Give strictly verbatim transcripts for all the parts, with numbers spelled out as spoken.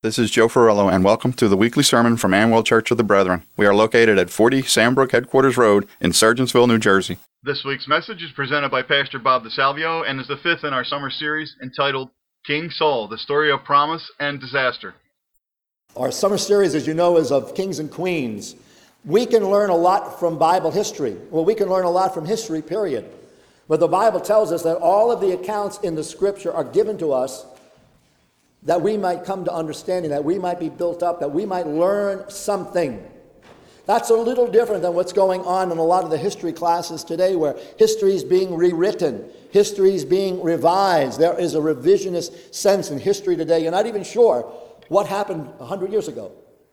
This is Joe Ferrello, and welcome to the weekly sermon from Amwell Church of the Brethren. We are located at forty Sandbrook Headquarters Road in Sargentsville, New Jersey. This week's message is presented by Pastor Bob DeSalvio and is the fifth in our summer series entitled King Saul, the Story of Promise and Disaster. Our summer series, as you know, is of kings and queens. We can learn a lot from Bible history. Well, we can learn a lot from history, period. But the Bible tells us that all of the accounts in the Scripture are given to us that we might come to understanding, that we might be built up, that we might learn something. That's a little different than what's going on in a lot of the history classes today, where history is being rewritten, history is being revised. There is a revisionist sense in history today. You're not even sure what happened one hundred years ago.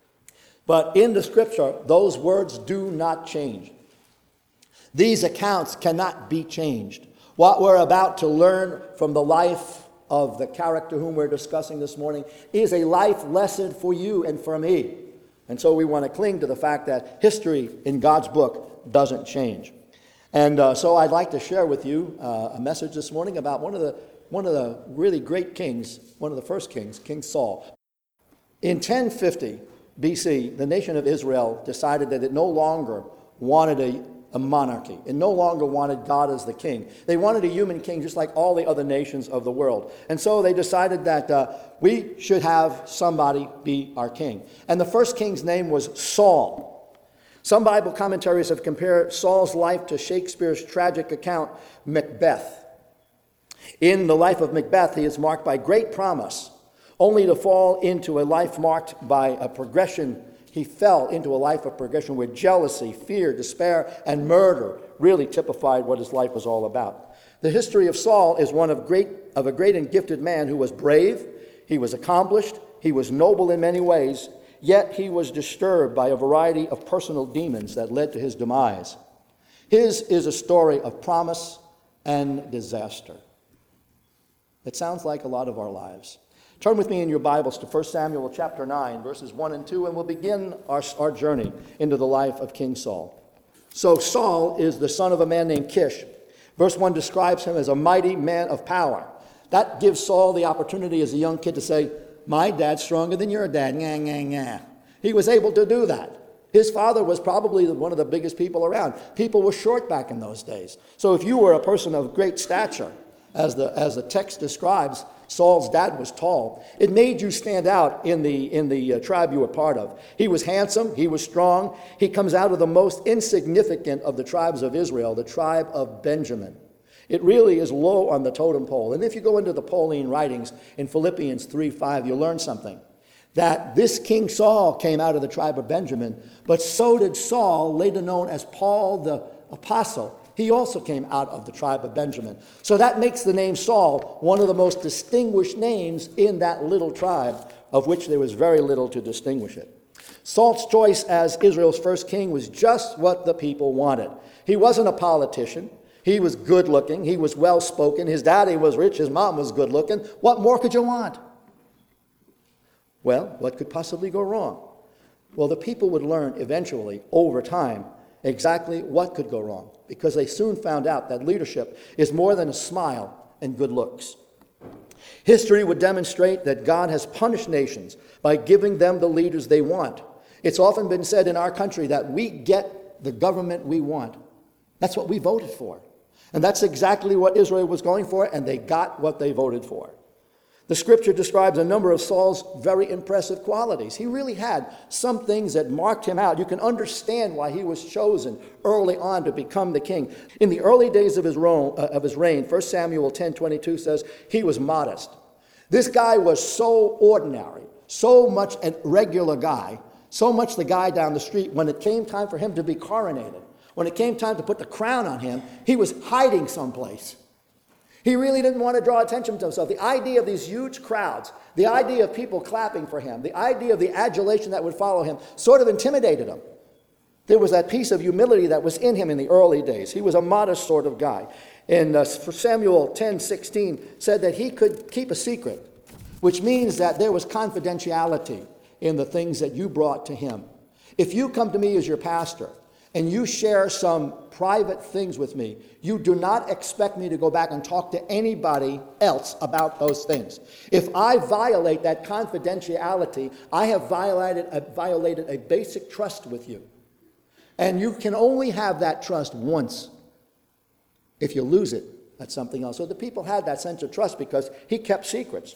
But in the Scripture, those words do not change. These accounts cannot be changed. What we're about to learn from the life of the character whom we're discussing this morning is a life lesson for you and for me. And so we want to cling to the fact that history in God's book doesn't change. And uh, so I'd like to share with you uh, a message this morning about one of the one of the really great kings, one of the first kings, King Saul. In ten fifty B C, the nation of Israel decided that it no longer wanted a a monarchy. It no longer wanted God as the king. They wanted a human king just like all the other nations of the world. And so they decided that uh, we should have somebody be our king. And the first king's name was Saul. Some Bible commentaries have compared Saul's life to Shakespeare's tragic account, Macbeth. In the life of Macbeth, he is marked by great promise, only to fall into a life marked by a progression. He fell into a life of progression where jealousy, fear, despair, and murder really typified what his life was all about. The history of Saul is one of great of a great and gifted man who was brave, he was accomplished, he was noble in many ways, yet he was disturbed by a variety of personal demons that led to his demise. His is a story of promise and disaster. It sounds like a lot of our lives. Turn with me in your Bibles to First Samuel chapter nine, verses one and two, and we'll begin our, our journey into the life of King Saul. So Saul is the son of a man named Kish. Verse one describes him as a mighty man of power. That gives Saul the opportunity as a young kid to say, my dad's stronger than your dad. Nyah, nyah, nyah. He was able to do that. His father was probably one of the biggest people around. People were short back in those days. So if you were a person of great stature, as the, as the text describes, Saul's dad was tall. It made you stand out in the in the uh, tribe you were part of. He was handsome. He was strong. He comes out of the most insignificant of the tribes of Israel, the tribe of Benjamin. It really is low on the totem pole. And if you go into the Pauline writings in Philippians three five, you'll learn something. That this King Saul came out of the tribe of Benjamin, but so did Saul, later known as Paul the Apostle. He also came out of the tribe of Benjamin. So that makes the name Saul one of the most distinguished names in that little tribe, of which there was very little to distinguish it. Saul's choice as Israel's first king was just what the people wanted. He wasn't a politician. He was good looking. He was well spoken. His daddy was rich. His mom was good looking. What more could you want? Well, what could possibly go wrong? Well, the people would learn eventually, over time, exactly what could go wrong, because they soon found out that leadership is more than a smile and good looks. History would demonstrate that God has punished nations by giving them the leaders they want. It's often been said in our country that we get the government we want. That's what we voted for. And that's exactly what Israel was going for, and they got what they voted for. The scripture describes a number of Saul's very impressive qualities. He really had some things that marked him out. You can understand why he was chosen early on to become the king. In the early days of his reign, First Samuel ten twenty-two says he was modest. This guy was so ordinary, so much a regular guy, so much the guy down the street, when it came time for him to be coronated, when it came time to put the crown on him, he was hiding someplace. He really didn't want to draw attention to himself. The idea of these huge crowds, the idea of people clapping for him, the idea of the adulation that would follow him sort of intimidated him. There was that piece of humility that was in him in the early days. He was a modest sort of guy. And uh, Samuel ten sixteen said that he could keep a secret, which means that there was confidentiality in the things that you brought to him. If you come to me as your pastor and you share some private things with me, you do not expect me to go back and talk to anybody else about those things. If I violate that confidentiality, I have violated a, violated a basic trust with you. And you can only have that trust once. If you lose it, that's something else. So the people had that sense of trust because he kept secrets.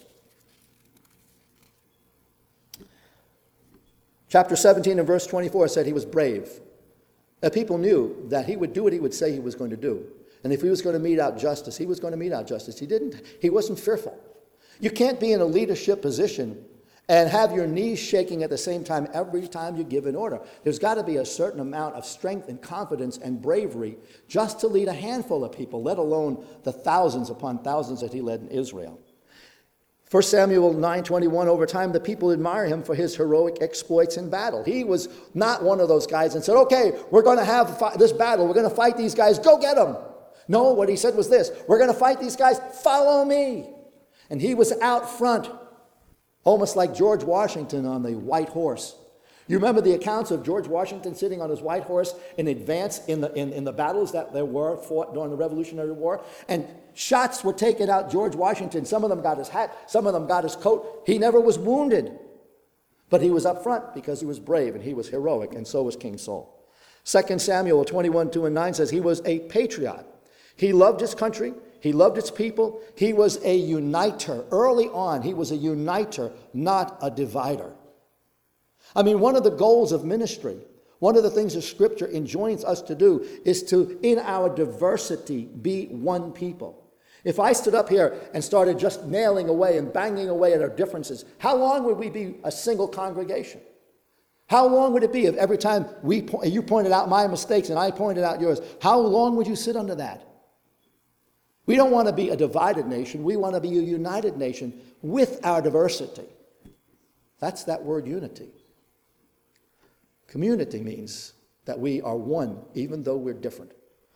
Chapter seventeen and verse twenty-four said he was brave. The people knew that he would do what he would say he was going to do. And if he was going to mete out justice, he was going to mete out justice. He didn't. He wasn't fearful. You can't be in a leadership position and have your knees shaking at the same time every time you give an order. There's got to be a certain amount of strength and confidence and bravery just to lead a handful of people, let alone the thousands upon thousands that he led in Israel. First Samuel nine twenty-one, over time the people admire him for his heroic exploits in battle. He was not one of those guys and said, okay, we're going to have this battle. We're going to fight these guys. Go get them. No, what he said was this: we're going to fight these guys. Follow me. And he was out front, almost like George Washington on the white horse. You remember the accounts of George Washington sitting on his white horse in advance in the, in, in the battles that there were fought during the Revolutionary War? And shots were taken out George Washington. Some of them got his hat. Some of them got his coat. He never was wounded. But he was up front because he was brave and he was heroic, and so was King Saul. Second Samuel twenty-one, two and nine says he was a patriot. He loved his country. He loved its people. He was a uniter. Early on, he was a uniter, not a divider. I mean, one of the goals of ministry, one of the things that Scripture enjoins us to do is to, in our diversity, be one people. If I stood up here and started just nailing away and banging away at our differences, how long would we be a single congregation? How long would it be if every time we po- you pointed out my mistakes and I pointed out yours? How long would you sit under that? We don't want to be a divided nation. We want to be a united nation with our diversity. That's that word unity. Community means that we are one, even though we're different.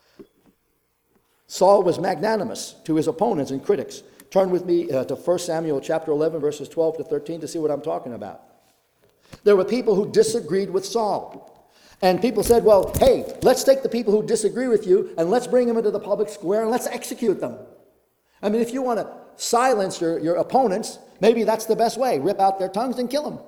Saul was magnanimous to his opponents and critics. Turn with me uh, to First Samuel chapter eleven, verses twelve to thirteen to see what I'm talking about. There were people who disagreed with Saul. And people said, well, hey, let's take the people who disagree with you and let's bring them into the public square and let's execute them. I mean, if you want to silence your, your opponents, maybe that's the best way. Rip out their tongues and kill them.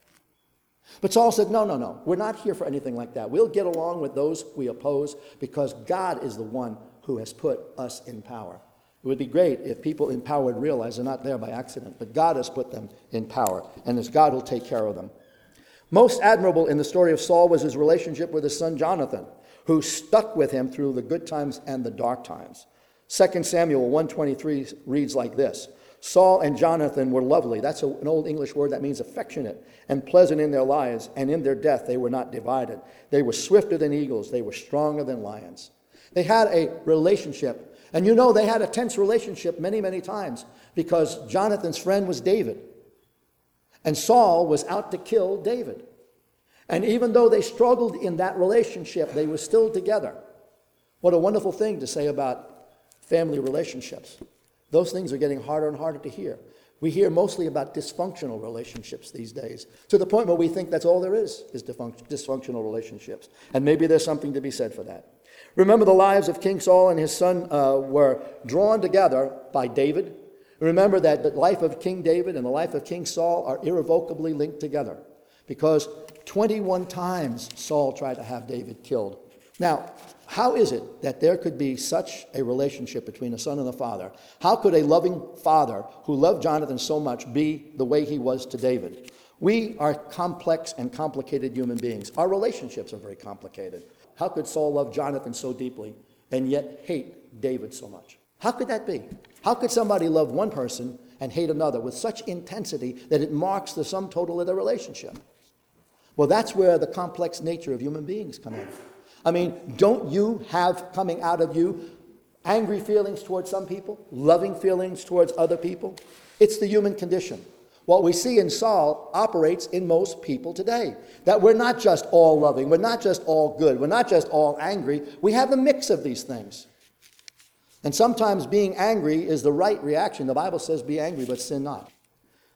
But Saul said, no, no, no. We're not here for anything like that. We'll get along with those we oppose because God is the one who has put us in power. It would be great if people in power would realize they're not there by accident, but God has put them in power, and it's God who'll take care of them. Most admirable in the story of Saul was his relationship with his son Jonathan, who stuck with him through the good times and the dark times. Second Samuel one twenty-three reads like this: Saul and Jonathan were lovely. That's a, an old English word that means affectionate and pleasant in their lives, and in their death they were not divided. They were swifter than eagles. They were stronger than lions. They had a relationship. And you know, they had a tense relationship many, many times because Jonathan's friend was David. And Saul was out to kill David. And even though they struggled in that relationship, they were still together. What a wonderful thing to say about family relationships. Those things are getting harder and harder to hear. We hear mostly about dysfunctional relationships these days, to the point where we think that's all there is, is dysfunctional relationships. And maybe there's something to be said for that. Remember, the lives of King Saul and his son uh, were drawn together by David. Remember that the life of King David and the life of King Saul are irrevocably linked together, because twenty-one times Saul tried to have David killed. Now, how is it that there could be such a relationship between a son and a father? How could a loving father who loved Jonathan so much be the way he was to David? We are complex and complicated human beings. Our relationships are very complicated. How could Saul love Jonathan so deeply and yet hate David so much? How could that be? How could somebody love one person and hate another with such intensity that it marks the sum total of their relationship? Well, that's where the complex nature of human beings come in. I mean, don't you have coming out of you angry feelings towards some people, loving feelings towards other people? It's the human condition. What we see in Saul operates in most people today. That we're not just all loving, we're not just all good, we're not just all angry. We have a mix of these things. And sometimes being angry is the right reaction. The Bible says be angry, but sin not.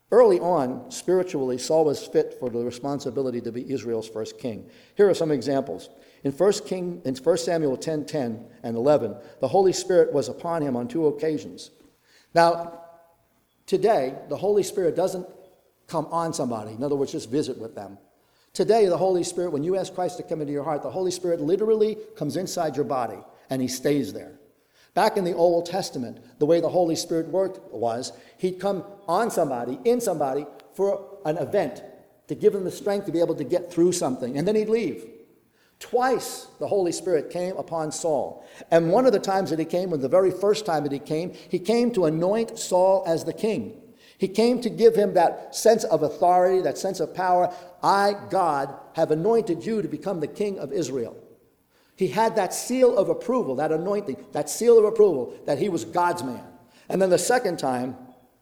Early on, spiritually, Saul was fit for the responsibility to be Israel's first king. Here are some examples. In First King, in First Samuel ten, ten and eleven, the Holy Spirit was upon him on two occasions. Now, today, the Holy Spirit doesn't come on somebody. In other words, just visit with them. Today, the Holy Spirit, when you ask Christ to come into your heart, the Holy Spirit literally comes inside your body and he stays there. Back in the Old Testament, the way the Holy Spirit worked was he'd come on somebody, in somebody, for an event, to give them the strength to be able to get through something, and then he'd leave. Twice the Holy Spirit came upon Saul. And one of the times that he came, was the very first time that he came, he came to anoint Saul as the king. He came to give him that sense of authority, that sense of power. I, God, have anointed you to become the king of Israel. He had that seal of approval, that anointing, that seal of approval, that he was God's man. And then the second time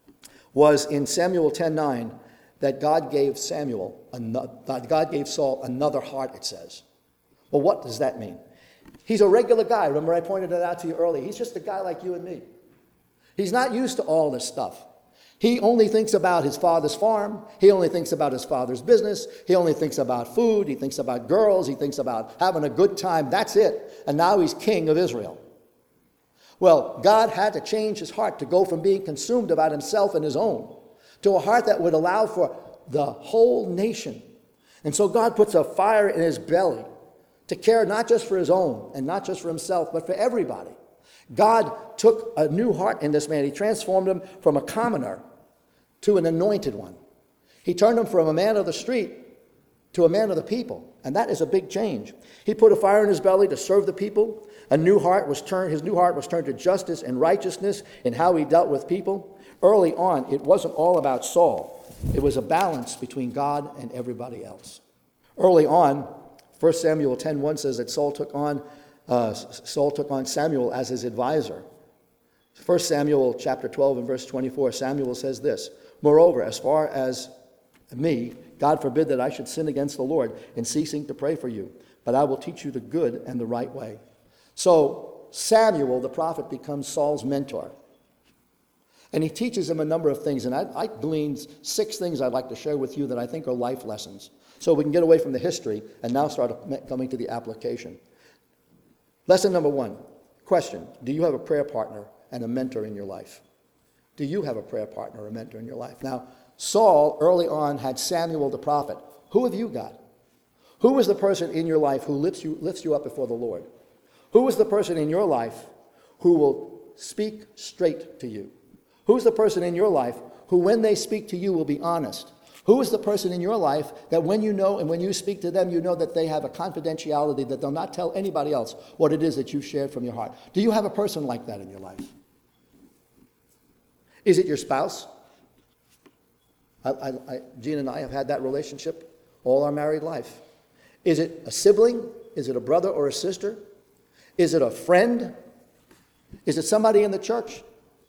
was in Samuel ten nine, that God gave Samuel, God gave Saul another heart, it says. Well, what does that mean? He's a regular guy. Remember, I pointed it out to you earlier. He's just a guy like you and me. He's not used to all this stuff. He only thinks about his father's farm. He only thinks about his father's business. He only thinks about food. He thinks about girls. He thinks about having a good time. That's it. And now he's king of Israel. Well, God had to change his heart to go from being consumed about himself and his own to a heart that would allow for the whole nation. And so God puts a fire in his belly to care not just for his own and not just for himself, but for everybody. God took a new heart in this man. He transformed him from a commoner to an anointed one. He turned him from a man of the street to a man of the people. And that is a big change. He put a fire in his belly to serve the people. A new heart was turned, his new heart was turned to justice and righteousness in how he dealt with people. Early on, it wasn't all about Saul. It was a balance between God and everybody else. Early on, First Samuel ten one says that Saul took on Uh, Saul took on Samuel as his advisor. First Samuel chapter twelve and verse twenty-four, Samuel says this, "Moreover, as far as me, God forbid that I should sin against the Lord in ceasing to pray for you, but I will teach you the good and the right way." So Samuel, the prophet, becomes Saul's mentor. And he teaches him a number of things. And I, I gleaned six things I'd like to share with you that I think are life lessons. So we can get away from the history and now start coming to the application. Lesson number one, question, do you have a prayer partner and a mentor in your life? Do you have a prayer partner or a mentor in your life? Now, Saul early on had Samuel the prophet. Who have you got? Who is the person in your life who lifts you, lifts you up before the Lord? Who is the person in your life who will speak straight to you? Who's the person in your life who, when they speak to you, will be honest? Who is the person in your life that when you know and when you speak to them, you know that they have a confidentiality that they'll not tell anybody else what it is that you shared from your heart? Do you have a person like that in your life? Is it your spouse? I, I, I, Gene and I have had that relationship all our married life. Is it a sibling? Is it a brother or a sister? Is it a friend? Is it somebody in the church?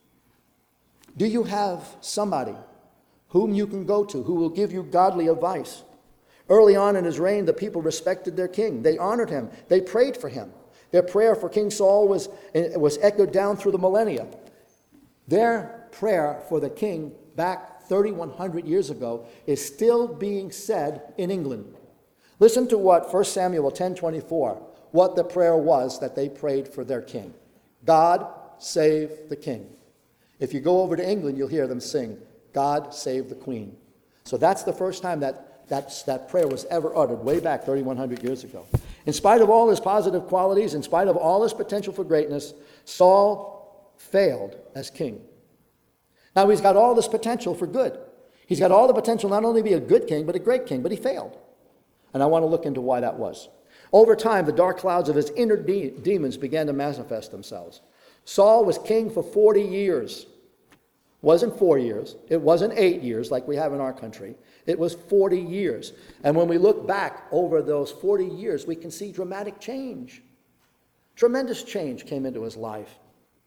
Do you have somebody whom you can go to, who will give you godly advice? Early on in his reign, the people respected their king. They honored him. They prayed for him. Their prayer for King Saul was, was echoed down through the millennia. Their prayer for the king back thirty-one hundred years ago is still being said in England. Listen to what First Samuel ten twenty-four, what the prayer was that they prayed for their king. God save the king. If you go over to England, you'll hear them sing, God save the queen. So that's the first time that that, that prayer was ever uttered, way back thirty-one hundred years ago. In spite of all his positive qualities, in spite of all his potential for greatness, Saul failed as king. Now he's got all this potential for good. He's got all the potential not only to be a good king, but a great king, but he failed. And I want to look into why that was. Over time, the dark clouds of his inner de- demons began to manifest themselves. Saul was king for forty years. Wasn't four years. It wasn't eight years like we have in our country. It was forty years. And when we look back over those forty years, we can see dramatic change. Tremendous change came into his life.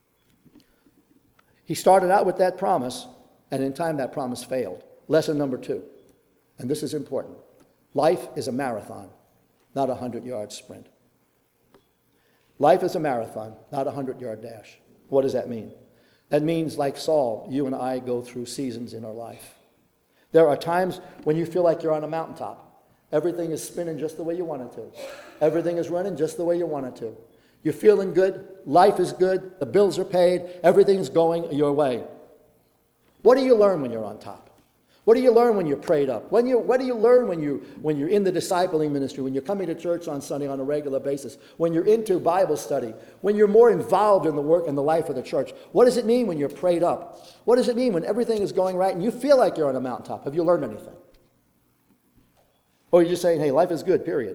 He started out with that promise, and in time that promise failed. Lesson number two, and this is important. Life is a marathon, not a hundred-yard sprint. Life is a marathon, not a hundred-yard dash. What does that mean? That means, like Saul, you and I go through seasons in our life. There are times when you feel like you're on a mountaintop. Everything is spinning just the way you want it to. Everything is running just the way you want it to. You're feeling good. Life is good. The bills are paid. Everything's going your way. What do you learn when you're on top? What do you learn when you're prayed up? When you, what do you learn when, you, when you're in the discipling ministry, when you're coming to church on Sunday on a regular basis, when you're into Bible study, when you're more involved in the work and the life of the church? What does it mean when you're prayed up? What does it mean when everything is going right and you feel like you're on a mountaintop? Have you learned anything? Or are you just saying, hey, life is good, period?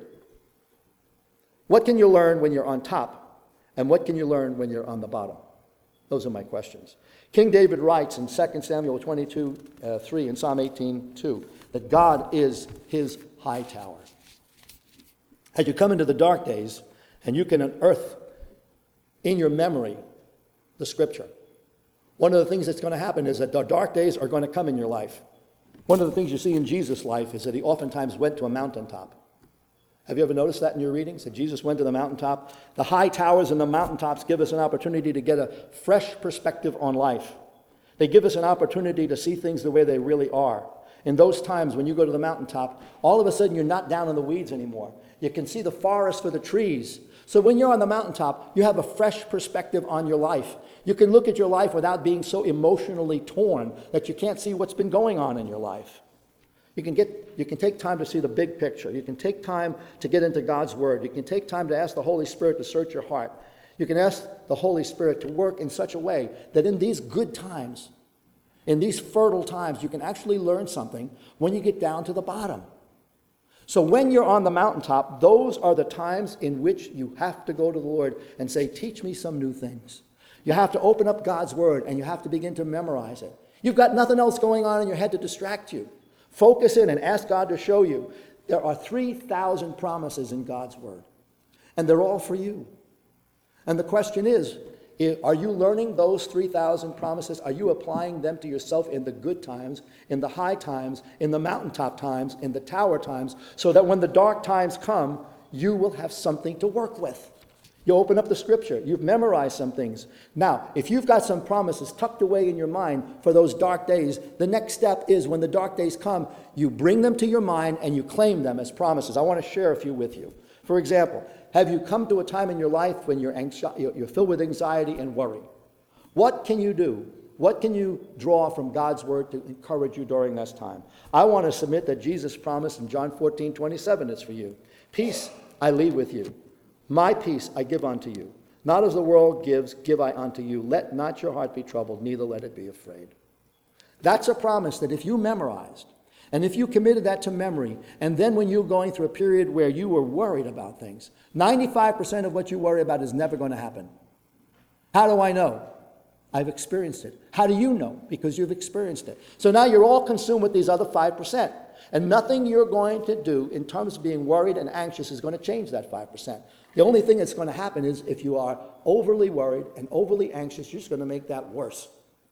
What can you learn when you're on top? And what can you learn when you're on the bottom? Those are my questions. King David writes in Second Samuel twenty-two, uh, three and Psalm eighteen, two, that God is his high tower. As you come into the dark days, and you can unearth in your memory the Scripture, one of the things that's going to happen is that the dark days are going to come in your life. One of the things you see in Jesus' life is that he oftentimes went to a mountaintop. Have you ever noticed that in your readings, that Jesus went to the mountaintop? The high towers and the mountaintops give us an opportunity to get a fresh perspective on life. They give us an opportunity to see things the way they really are. In those times when you go to the mountaintop, all of a sudden you're not down in the weeds anymore. You can see the forest for the trees. So when you're on the mountaintop, you have a fresh perspective on your life. You can look at your life without being so emotionally torn that you can't see what's been going on in your life. You can get, you can take time to see the big picture. You can take time to get into God's Word. You can take time to ask the Holy Spirit to search your heart. You can ask the Holy Spirit to work in such a way that in these good times, in these fertile times, you can actually learn something when you get down to the bottom. So when you're on the mountaintop, those are the times in which you have to go to the Lord and say, teach me some new things. You have to open up God's Word and you have to begin to memorize it. You've got nothing else going on in your head to distract you. Focus in and ask God to show you. There are three thousand promises in God's Word, and they're all for you. And the question is, are you learning those three thousand promises? Are you applying them to yourself in the good times, in the high times, in the mountaintop times, in the tower times, so that when the dark times come, you will have something to work with? You open up the Scripture. You've memorized some things. Now, if you've got some promises tucked away in your mind for those dark days, the next step is when the dark days come, you bring them to your mind and you claim them as promises. I want to share a few with you. For example, have you come to a time in your life when you're, anxi- you're filled with anxiety and worry? What can you do? What can you draw from God's Word to encourage you during this time? I want to submit that Jesus promised in John fourteen, twenty-seven is for you. Peace I leave with you. My peace I give unto you. Not as the world gives, give I unto you. Let not your heart be troubled, neither let it be afraid. That's a promise that if you memorized, and if you committed that to memory, and then when you're going through a period where you were worried about things, ninety-five percent of what you worry about is never going to happen. How do I know? I've experienced it. How do you know? Because you've experienced it. So now you're all consumed with these other five percent. And nothing you're going to do in terms of being worried and anxious is going to change that five percent. The only thing that's going to happen is if you are overly worried and overly anxious, you're just going to make that worse.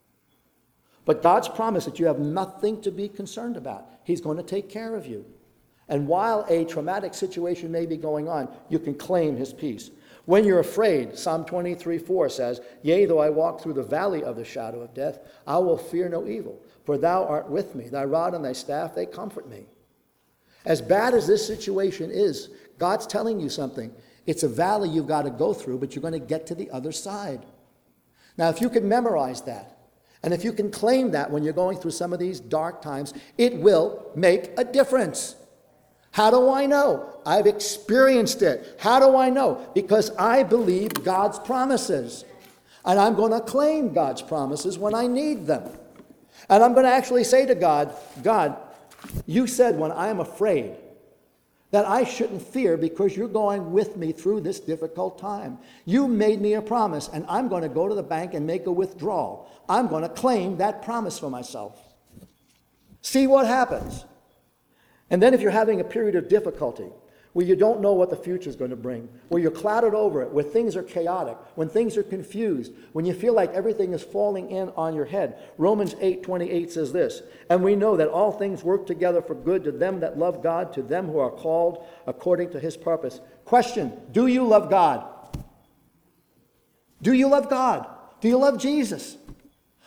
But God's promise that you have nothing to be concerned about. He's going to take care of you. And while a traumatic situation may be going on, you can claim his peace. When you're afraid, Psalm twenty-three, four says, yea, though I walk through the valley of the shadow of death, I will fear no evil, for thou art with me. Thy rod and thy staff, they comfort me. As bad as this situation is, God's telling you something. It's a valley you've got to go through, but you're going to get to the other side. Now, if you can memorize that, and if you can claim that when you're going through some of these dark times, it will make a difference. How do I know? I've experienced it. How do I know? Because I believe God's promises. And I'm going to claim God's promises when I need them. And I'm going to actually say to God, God, you said when I am afraid that I shouldn't fear because you're going with me through this difficult time. You made me a promise, and I'm going to go to the bank and make a withdrawal. I'm going to claim that promise for myself. See what happens. And then if you're having a period of difficulty, where you don't know what the future is going to bring, where you're clouded over it, where things are chaotic, when things are confused, when you feel like everything is falling in on your head. Romans eight twenty-eight says this, and we know that all things work together for good to them that love God, to them who are called according to his purpose. Question, do you love God? Do you love God? Do you love Jesus?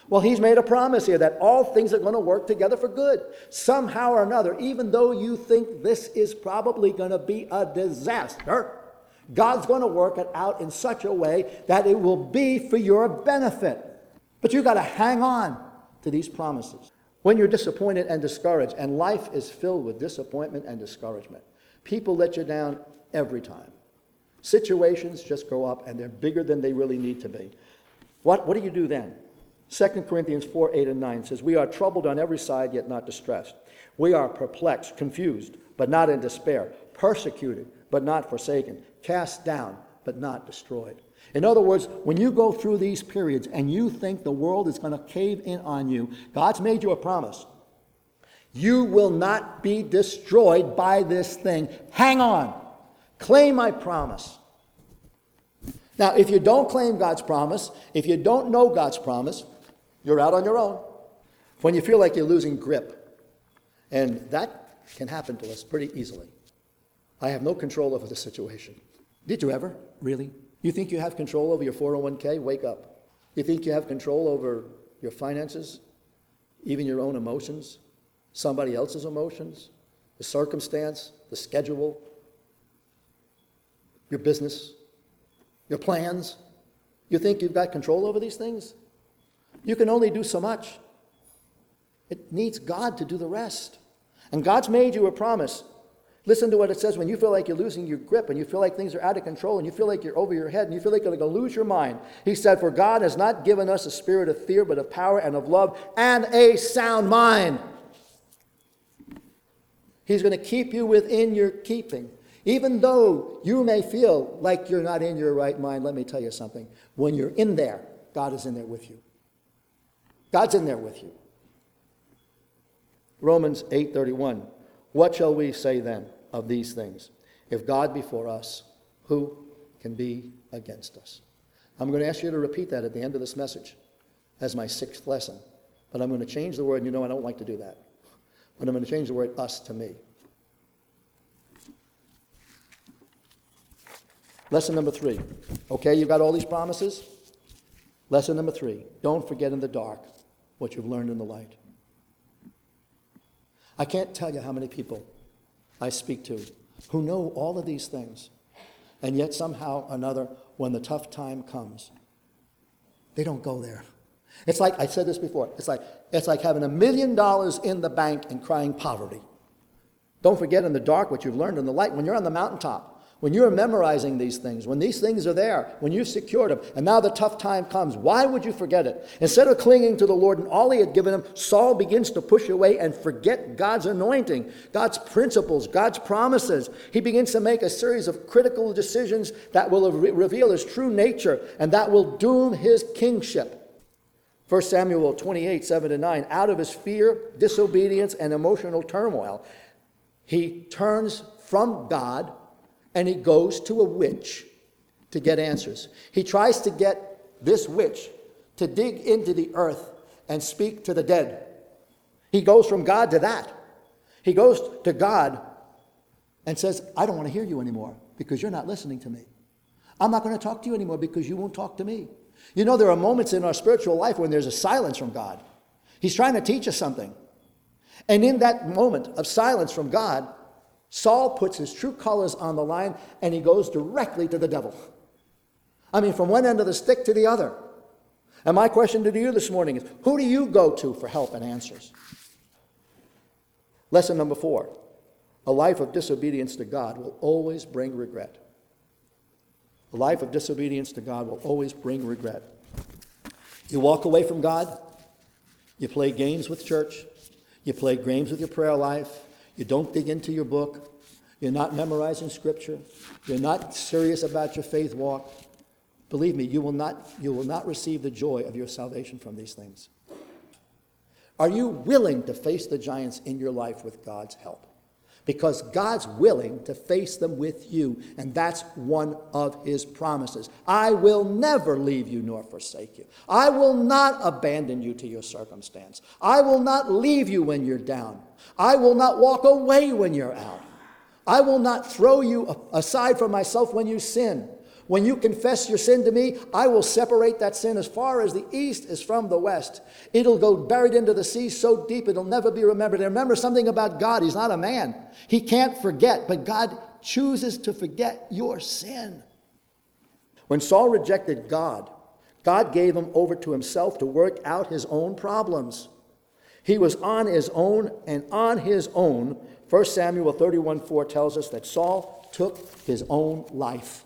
Well, he's made a promise here that all things are going to work together for good, somehow or another. Even though you think this is probably going to be a disaster, God's going to work it out in such a way that it will be for your benefit. But you've got to hang on to these promises. When you're disappointed and discouraged, and life is filled with disappointment and discouragement, people let you down every time. Situations just go up, and they're bigger than they really need to be. What, what do you do then? Second Corinthians four, eight, and nine says, we are troubled on every side, yet not distressed. We are perplexed, confused, but not in despair. Persecuted, but not forsaken. Cast down, but not destroyed. In other words, when you go through these periods and you think the world is going to cave in on you, God's made you a promise. You will not be destroyed by this thing. Hang on. Claim my promise. Now, if you don't claim God's promise, if you don't know God's promise, you're out on your own. When you feel like you're losing grip, and that can happen to us pretty easily. I have no control over the situation. Did you ever? Really? You think you have control over your four oh one k? Wake up. You think you have control over your finances? Even your own emotions? Somebody else's emotions? The circumstance? The schedule? Your business? Your plans? You think you've got control over these things? You can only do so much. It needs God to do the rest. And God's made you a promise. Listen to what it says when you feel like you're losing your grip and you feel like things are out of control and you feel like you're over your head and you feel like you're going to lose your mind. He said, for God has not given us a spirit of fear, but of power and of love and a sound mind. He's going to keep you within your keeping. Even though you may feel like you're not in your right mind, let me tell you something. When you're in there, God is in there with you. God's in there with you. Romans eight thirty-one. What shall we say then of these things? If God be for us, who can be against us? I'm going to ask you to repeat that at the end of this message as my sixth lesson. But I'm going to change the word, and you know I don't like to do that. But I'm going to change the word us to me. Lesson number three. Okay, you've got all these promises? Lesson number three. Don't forget in the dark what you've learned in the light. I can't tell you how many people I speak to who know all of these things, and yet somehow or another, when the tough time comes, they don't go there. It's like, I said this before, it's like, it's like having a million dollars in the bank and crying poverty. Don't forget in the dark what you've learned in the light. When you're on the mountaintop, when you're memorizing these things, when these things are there, when you've secured them, and now the tough time comes, why would you forget it? Instead of clinging to the Lord and all he had given him, Saul begins to push away and forget God's anointing, God's principles, God's promises. He begins to make a series of critical decisions that will re- reveal his true nature and that will doom his kingship. First Samuel twenty-eight, seven to nine, out of his fear, disobedience, and emotional turmoil, he turns from God and he goes to a witch to get answers. He tries to get this witch to dig into the earth and speak to the dead. He goes from God to that. He goes to God and says, I don't want to hear you anymore because you're not listening to me. I'm not going to talk to you anymore because you won't talk to me. You know, there are moments in our spiritual life when there's a silence from God. He's trying to teach us something. And in that moment of silence from God, Saul puts his true colors on the line and he goes directly to the devil. I mean, from one end of the stick to the other. And my question to you this morning is, who do you go to for help and answers? Lesson number four. A life of disobedience to God will always bring regret. A life of disobedience to God will always bring regret. You walk away from God. You play games with church. You play games with your prayer life. You don't dig into your book. You're not memorizing scripture. You're not serious about your faith walk. Believe me, you will not, you will not receive the joy of your salvation from these things. Are you willing to face the giants in your life with God's help? Because God's willing to face them with you, and that's one of his promises. I will never leave you nor forsake you. I will not abandon you to your circumstance. I will not leave you when you're down. I will not walk away when you're out. I will not throw you aside from myself when you sin. When you confess your sin to me, I will separate that sin as far as the east is from the west. It'll go buried into the sea so deep it'll never be remembered. And remember something about God. He's not a man. He can't forget, but God chooses to forget your sin. When Saul rejected God, God gave him over to himself to work out his own problems. He was on his own, and on his own, First Samuel thirty-one four tells us that Saul took his own life.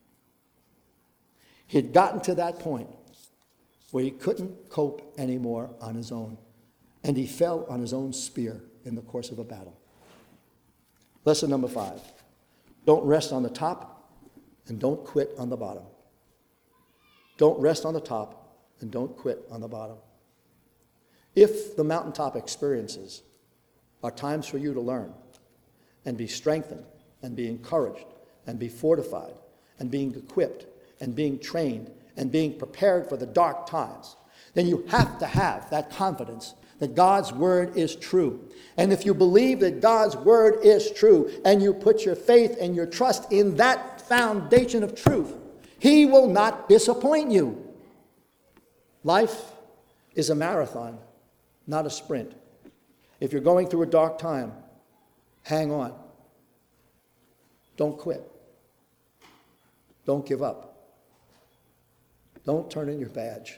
He had gotten to that point where he couldn't cope anymore on his own, and he fell on his own spear in the course of a battle. Lesson number five, don't rest on the top and don't quit on the bottom. Don't rest on the top and don't quit on the bottom. If the mountaintop experiences are times for you to learn and be strengthened and be encouraged and be fortified and being equipped and being trained and being prepared for the dark times, then you have to have that confidence that God's word is true. And if you believe that God's word is true and you put your faith and your trust in that foundation of truth, he will not disappoint you. Life is a marathon, not a sprint. If you're going through a dark time, hang on. Don't quit. Don't give up. Don't turn in your badge.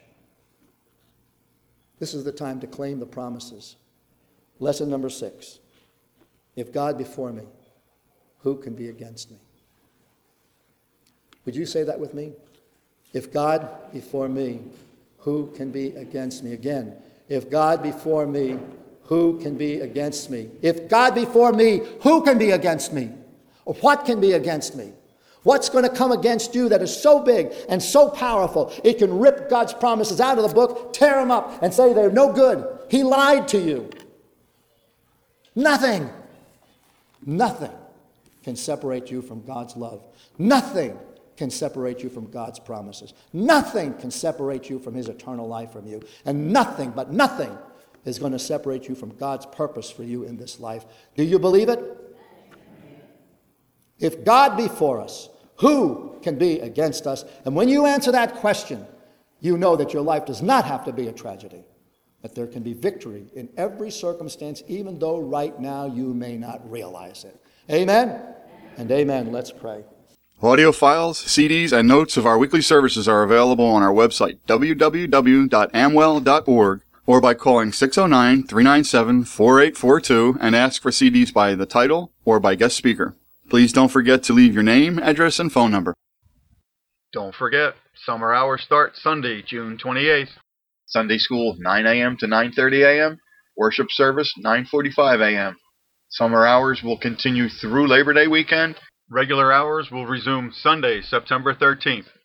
This is the time to claim the promises. Lesson number six. If God be for me, who can be against me? Would you say that with me? If God be for me, who can be against me? Again, if God be for me, who can be against me? If God be for me, who can be against me? Or what can be against me? What's going to come against you that is so big and so powerful, it can rip God's promises out of the book, tear them up, and say they're no good. He lied to you. Nothing, nothing can separate you from God's love. Nothing can separate you from God's promises. Nothing can separate you from his eternal life from you. And nothing, but nothing, is going to separate you from God's purpose for you in this life. Do you believe it? If God be for us, who can be against us? And when you answer that question, you know that your life does not have to be a tragedy, that there can be victory in every circumstance, even though right now you may not realize it. Amen? And amen. Let's pray. Audio files, C Ds, and notes of our weekly services are available on our website, w w w dot amwell dot org, or by calling six oh nine, three nine seven, four eight four two and ask for C Ds by the title or by guest speaker. Please don't forget to leave your name, address, and phone number. Don't forget, summer hours start Sunday, June twenty-eighth. Sunday school, nine a.m. to nine thirty a.m. Worship service, nine forty-five a.m. Summer hours will continue through Labor Day weekend. Regular hours will resume Sunday, September thirteenth.